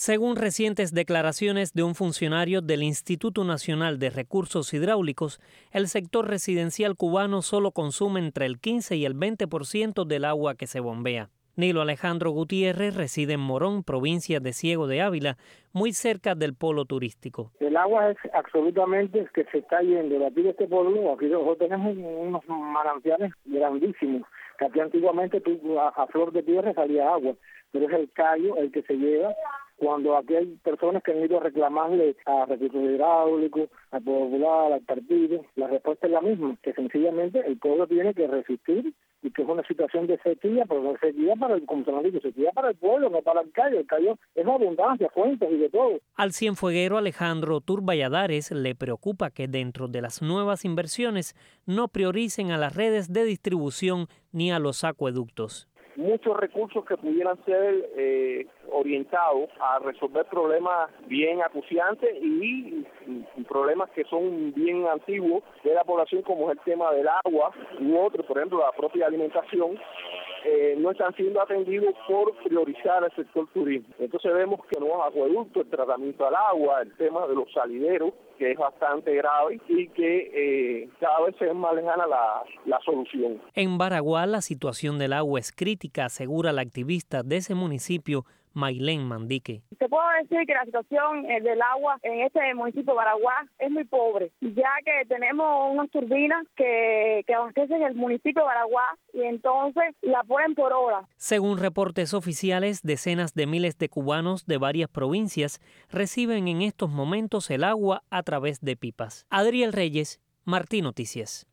Según recientes declaraciones de un funcionario del Instituto Nacional de Recursos Hidráulicos, el sector residencial cubano solo consume entre el 15 y el 20% del agua que se bombea. Nilo Alejandro Gutiérrez reside en Morón, provincia de Ciego de Ávila, muy cerca del polo turístico. El agua es absolutamente que se está yendo de aquí de este pueblo. Aquí nosotros tenemos unos manantiales grandísimos, que aquí antiguamente a flor de tierra salía agua, pero es el callo el que se lleva. Cuando aquí hay personas que han ido a reclamarle a Recursos Hidráulicos, al Popular, al partido, la respuesta es la misma, que sencillamente el pueblo tiene que resistir y que es una situación de sequía, pero no sequía para el, como se nos dice, sequía para el pueblo, no para el callo. El callo es abundancia, fuentes y de todo. Al cienfueguero Alejandro Turballadares le preocupa que dentro de las nuevas inversiones no prioricen a las redes de distribución ni a los acueductos. Muchos recursos que pudieran ser orientados a resolver problemas bien acuciantes y problemas que son bien antiguos de la población, como es el tema del agua u otros, por ejemplo, la propia alimentación, no están siendo atendidos por priorizar el sector turismo. Entonces vemos que los acueductos, el tratamiento al agua, el tema de los salideros, que es bastante grave y que cada vez es más lejana la solución. En Baraguá la situación del agua es crítica, asegura la activista de ese municipio, Maylén Mandique. Te puedo decir que la situación del agua en este municipio de Baraguá es muy pobre, ya que tenemos unas turbinas que abastecen el municipio de Baraguá y entonces la ponen por hora. Según reportes oficiales, decenas de miles de cubanos de varias provincias reciben en estos momentos el agua a través de pipas. Adriel Reyes, Martí Noticias.